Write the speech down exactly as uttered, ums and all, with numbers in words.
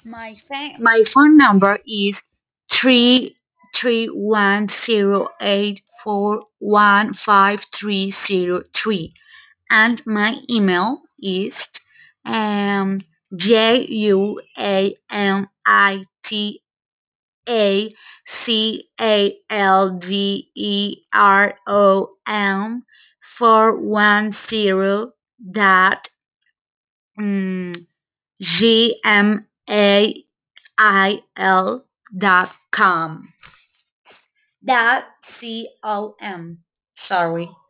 My fa- my phone number is three three one zero eight four one five three zero three, and my email is um J U A M I T A C A L D E R O M four one zero dot mm, G M A I L dot com dot C O M. Sorry.